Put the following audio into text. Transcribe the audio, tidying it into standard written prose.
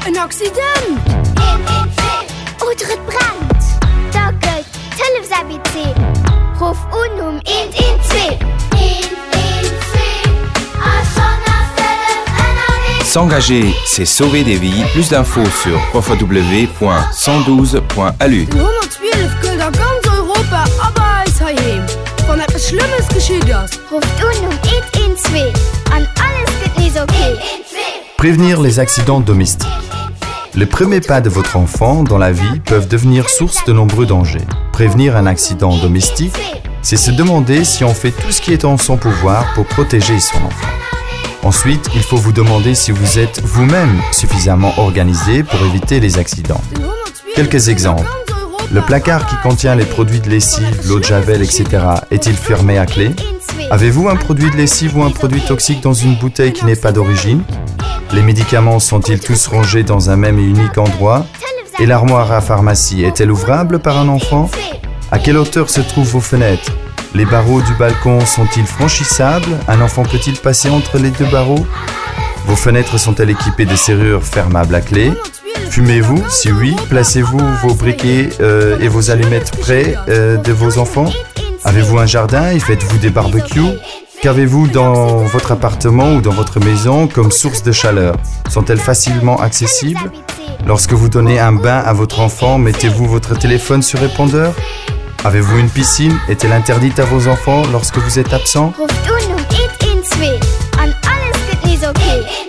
Ein Accident! Oder es brennt. Da geht Hilfs ABC. Ruf an 112. 112. S'engager, c'est sauver des vies. Plus d'infos sur www.112.lu. 112 gilt an ganz Europa, aber es heim. Wenn etwas Schlimmes geschieht ist. Ruft an 112. An alles geht nicht okay. Prévenir les accidents domestiques. Les premiers pas de votre enfant dans la vie peuvent devenir source de nombreux dangers. Prévenir un accident domestique, c'est se demander si on fait tout ce qui est en son pouvoir pour protéger son enfant. Ensuite, il faut vous demander si vous êtes vous-même suffisamment organisé pour éviter les accidents. Quelques exemples. Le placard qui contient les produits de lessive, l'eau de javel, etc. est-il fermé à clé? Avez-vous un produit de lessive ou un produit toxique dans une bouteille qui n'est pas d'origine? Les médicaments sont-ils tous rangés dans un même et unique endroit? Et l'armoire à pharmacie est-elle ouvrable par un enfant? À quelle hauteur se trouvent vos fenêtres? Les barreaux du balcon sont-ils franchissables? Un enfant peut-il passer entre les deux barreaux? Vos fenêtres sont-elles équipées de serrures fermables à clé? Fumez-vous? Si oui, placez-vous vos briquets et vos allumettes près de vos enfants? Avez-vous un jardin et faites-vous des barbecues? Qu'avez-vous dans votre appartement ou dans votre maison comme source de chaleur? Sont-elles facilement accessibles? Lorsque vous donnez un bain à votre enfant, mettez-vous votre téléphone sur répondeur? Avez-vous une piscine? Est-elle interdite à vos enfants lorsque vous êtes absent? Ruft an 112. An alles geht nicht okay.